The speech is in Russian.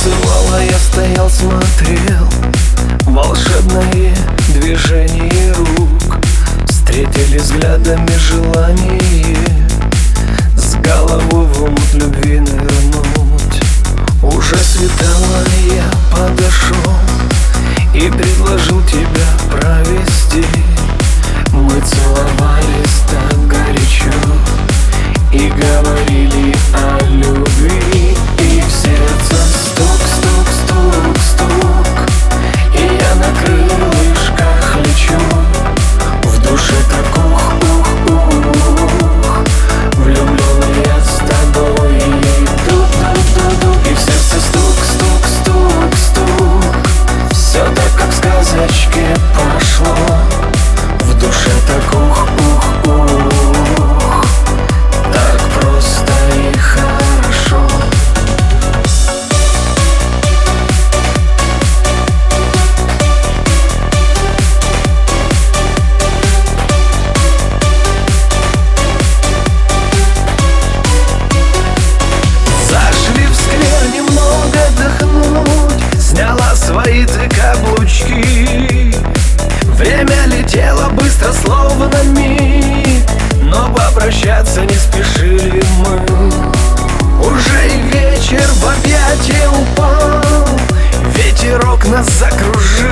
танцевала, я стоял, смотрел. Волшебное движение рук встретились взглядами желание с головой в омут любви нырнуть. Уже светало, я подошел и предложил тебя провести. Мы целовались так горячо и говорили о любви. И в сердце стук, стук, стук, стук, и я на крылышках лечу. В душе так ух, ух, ух, влюбленный я с тобой. И в сердце стук, стук, стук, стук, все так, как в сказочке пошло. В душе так ух, ух, ух, так просто и хорошо. Зашли в сквер немного отдохнуть, сняла свои ты каблучки. Время летело быстро, словно миг, но попрощаться не спешили мы. Уже и вечер в объятия упал, ветерок нас закружил.